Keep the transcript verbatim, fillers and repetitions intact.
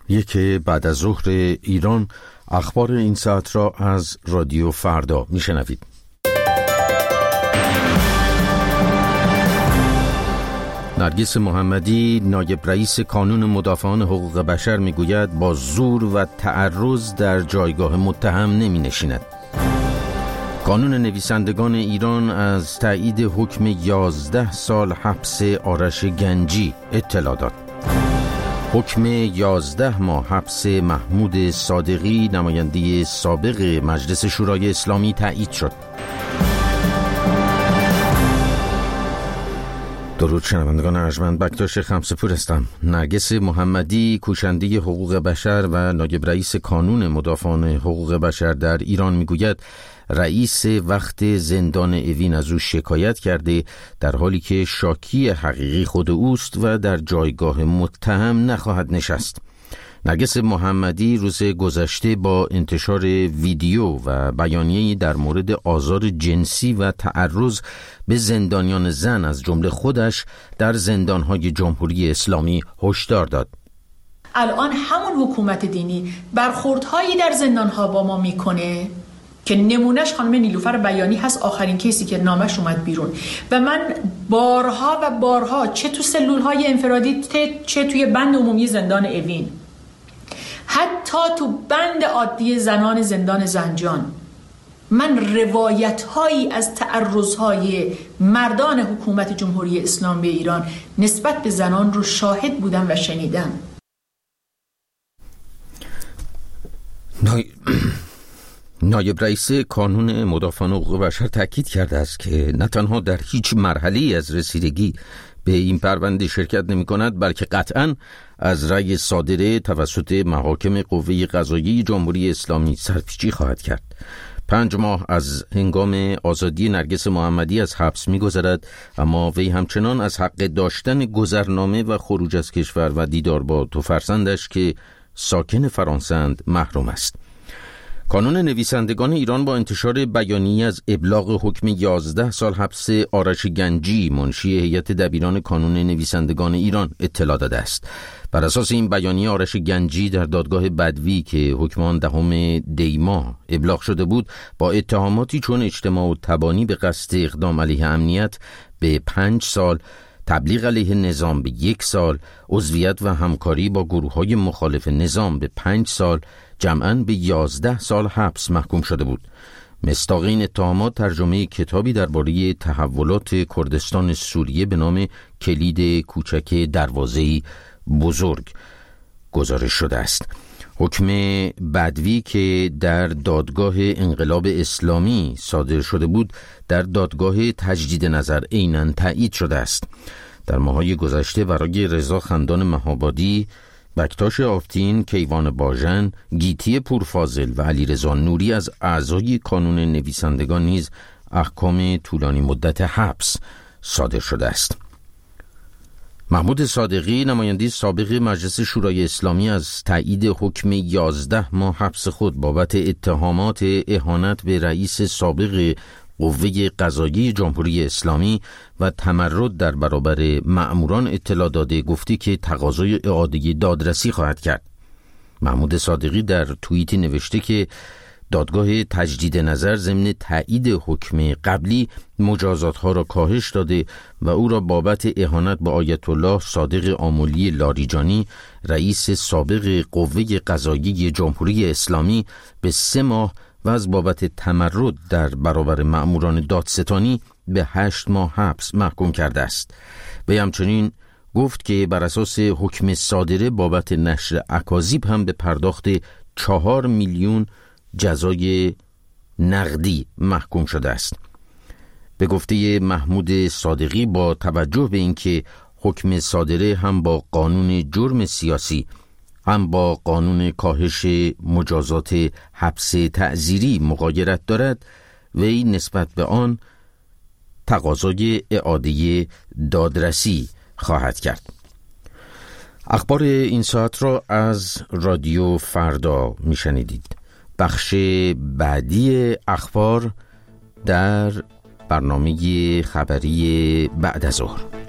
یک بعد از ظهر ایران، اخبار این ساعت را از رادیو فردا میشنوید. نرگس محمدی، نایب رئیس کانون مدافعان حقوق بشر، میگوید با زور و تعرض در جایگاه متهم نمی نشیند. کانون نویسندگان ایران از تایید حکم یازده سال حبس آرش گنجی اطلاع داد. حکم یازده ماه حبس محمود صادقی، نماینده سابق مجلس شورای اسلامی، تایید شد. درود شنوندگان ارجمند، بکتاش خمسپور هستم. نرگس محمدی، کوشنده حقوق بشر و نایب رئیس کانون مدافعان حقوق بشر در ایران، میگوید رئیس وقت زندان اوین از او شکایت کرده، در حالی که شاکی حقیقی خود اوست و در جایگاه متهم نخواهد نشست. نرگس محمدی روز گذشته با انتشار ویدیو و بیانیه‌ای در مورد آزار جنسی و تعرض به زندانیان زن از جمله خودش در زندان‌های جمهوری اسلامی هشدار داد. الان همون حکومت دینی برخوردهایی در زندان‌ها با ما میکنه که نمونهش خانم نیلوفر بیانی هست، آخرین کیسی که نامش اومد بیرون، و من بارها و بارها چه تو سلول‌های انفرادی چه توی بند عمومی زندان اوین، حتی تو بند عادی زنان زندان زنجان، من روایت هایی از تعرض های مردان حکومت جمهوری اسلامی ایران نسبت به زنان رو شاهد بودم و شنیدم. نای... نایب رئیس کانون مدافعان حقوق بشر تاکید کرده است که نه تنها در هیچ مرحله‌ای از رسیدگی به این پرونده شرکت نمی کند، بلکه قطعاً از رأی صادره توسط محاکم قوه قضاییه جمهوری اسلامی سرپیچی خواهد کرد. پنج ماه از هنگام آزادی نرگس محمدی از حبس می گذرد، اما وی همچنان از حق داشتن گذرنامه و خروج از کشور و دیدار با دو فرزندش که ساکن فرانسه اند محروم است. کانون نویسندگان ایران با انتشار بیانیه از ابلاغ حکم یازده سال حبس آرش گنجی، منشی هیئت دبیران کانون نویسندگان ایران، اطلاع داده است. بر اساس این بیانیه، آرش گنجی در دادگاه بدوی که حکم آن دهم دی ماه ابلاغ شده بود، با اتهاماتی چون اجتماع و تبانی به قصد اقدام علیه امنیت به پنج سال، تبلیغ علیه نظام به یک سال، عضویت و همکاری با گروه‌های مخالف نظام به پنج سال، جمعاً به یازده سال حبس محکوم شده بود. مصداق این اتهامات ترجمه کتابی درباره تحولات کردستان سوریه به نام کلید کوچک دروازه‌ای بزرگ گزارش شده است. حکم بدوی که در دادگاه انقلاب اسلامی صادر شده بود، در دادگاه تجدید نظر عیناً تایید شده است. در ماه‌های گذشته برای رضا خندان مهابادی، بکتاش آفتین، کیوان باژن، گیتی پورفاضل و علیرضا نوری از اعضای کانون نویسندگان نیز احکام طولانی مدت حبس صادر شده است. محمود صادقی، نماینده سابق مجلس شورای اسلامی، از تایید حکم یازده ماه حبس خود بابت اتهامات اهانت به رئیس سابق قوه قضاییه جمهوری اسلامی و تمرد در برابر مأموران اطلاع داده، گفته که تقاضای اعاده دادرسی خواهد کرد. محمود صادقی در توییتی نوشته که دادگاه تجدید نظر ضمن تایید حکم قبلی مجازات‌ها را کاهش داده و او را بابت اهانت به آیت الله صادق آملی لاریجانی، رئیس سابق قوه قضاییه جمهوری اسلامی، به سه ماه و از بابت تمرد در برابر مأموران دادستانی به هشت ماه حبس محکوم کرده است. وی همچنین گفت که بر اساس حکم صادره بابت نشر اکاذیب هم به پرداخت چهار میلیون جزای نقدی محکوم شده است. به گفته محمود صادقی، با توجه به اینکه حکم صادره هم با قانون جرم سیاسی هم با قانون کاهش مجازات حبس تعزیری مغایرت دارد، وی نسبت به آن تقاضای اعاده دادرسی خواهد کرد. اخبار این ساعت را از رادیو فردا میشنیدید. بخش بعدی اخبار در برنامه خبری بعد از ظهر.